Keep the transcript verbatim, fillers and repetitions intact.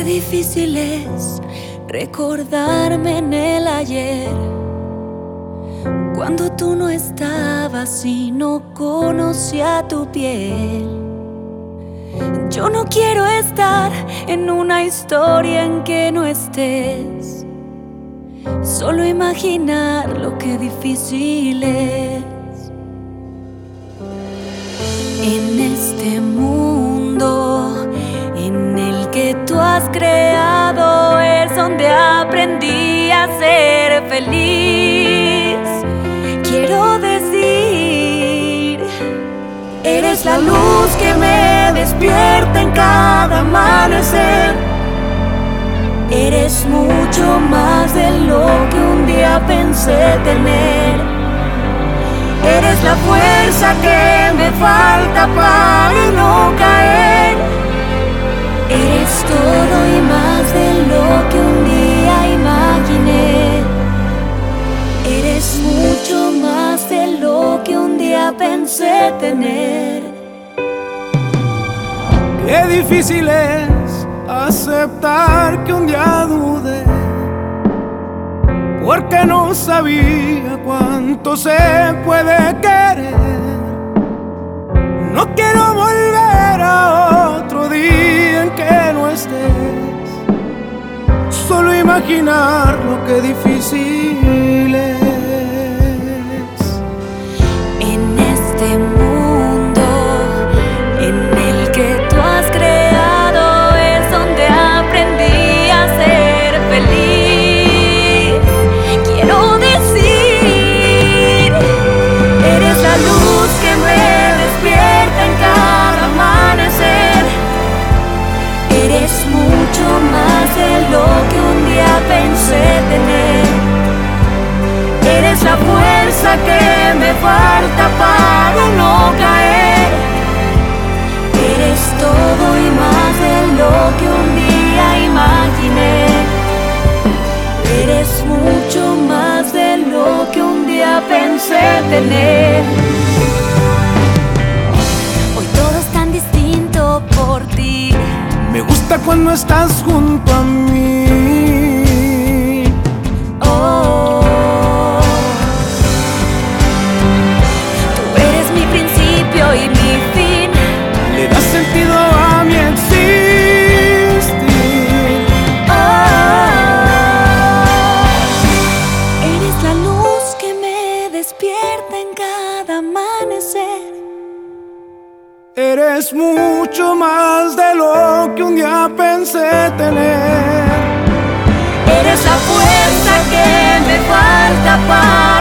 difícil es recordarme en el ayer, cuando tú no estabas y no conocía tu piel. Yo no quiero estar en una historia en que no estés, solo imaginar lo que difícil es. En este mundo en el que tú has creado es donde aprendí a ser feliz. Quiero decir, eres la luz que me despierta en cada amanecer. Eres mucho más de lo que un día pensé tener. Eres la fuerza que me falta para no caer. Eres todo y más de lo que un día imaginé. Eres mucho más de lo que un día pensé tener. Qué difícil es aceptar que un día dudé, porque no sabía cuánto se puede querer. No quiero volver a otro día en que no estés, solo imaginar lo que difícil es. En este mundo en el que tú has creado es donde aprendí a ser feliz. Quiero decir, eres la luz que me despierta en cada amanecer. Eres mucho más de lo que un día pensé tener. Eres la fuerza que me falta para no caer. Eres todo y más de lo que un día imaginé. Eres mucho más de lo que un día pensé tener. Hoy todo es tan distinto por ti. Me gusta cuando estás junto a mí. Oh, tú eres mi principio y mi fin. Le das sentido a mi existir. Oh, eres la luz que me despierta en cada amanecer. Eres mucho más de lo que un día pensé tener. Eres la fuerza que me falta para